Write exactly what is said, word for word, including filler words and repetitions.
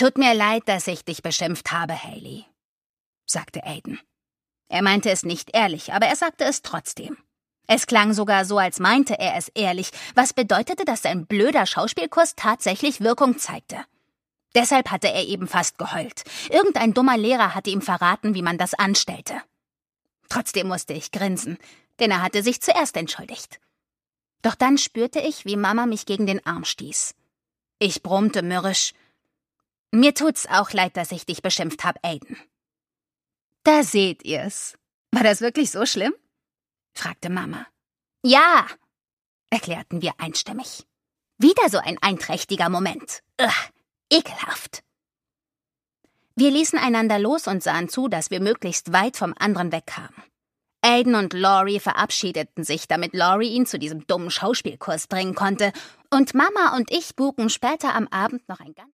»Tut mir leid, dass ich dich beschimpft habe, Hayley«, sagte Aiden. Er meinte es nicht ehrlich, aber er sagte es trotzdem. Es klang sogar so, als meinte er es ehrlich, was bedeutete, dass sein blöder Schauspielkurs tatsächlich Wirkung zeigte. Deshalb hatte er eben fast geheult. Irgendein dummer Lehrer hatte ihm verraten, wie man das anstellte. Trotzdem musste ich grinsen, denn er hatte sich zuerst entschuldigt. Doch dann spürte ich, wie Mama mich gegen den Arm stieß. Ich brummte mürrisch: »Mir tut's auch leid, dass ich dich beschimpft hab, Aiden.« »Da seht ihr's. War das wirklich so schlimm?« fragte Mama. »Ja«, erklärten wir einstimmig. Wieder so ein einträchtiger Moment. Ugh, ekelhaft. Wir ließen einander los und sahen zu, dass wir möglichst weit vom anderen wegkamen. Aiden und Laurie verabschiedeten sich, damit Laurie ihn zu diesem dummen Schauspielkurs bringen konnte, und Mama und ich buken später am Abend noch ein ganz